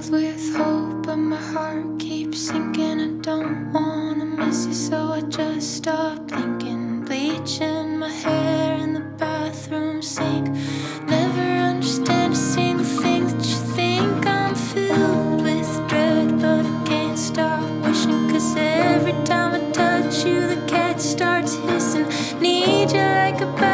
filled with hope, but my heart keeps sinking. I don't wanna miss you, so I just stop thinking. Bleach in my hair in the bathroom sink. Never understand a single thing that you think. I'm filled with dread, but I can't stop wishing. 'Cause every time I touch you, the cat starts hissing. Need you like a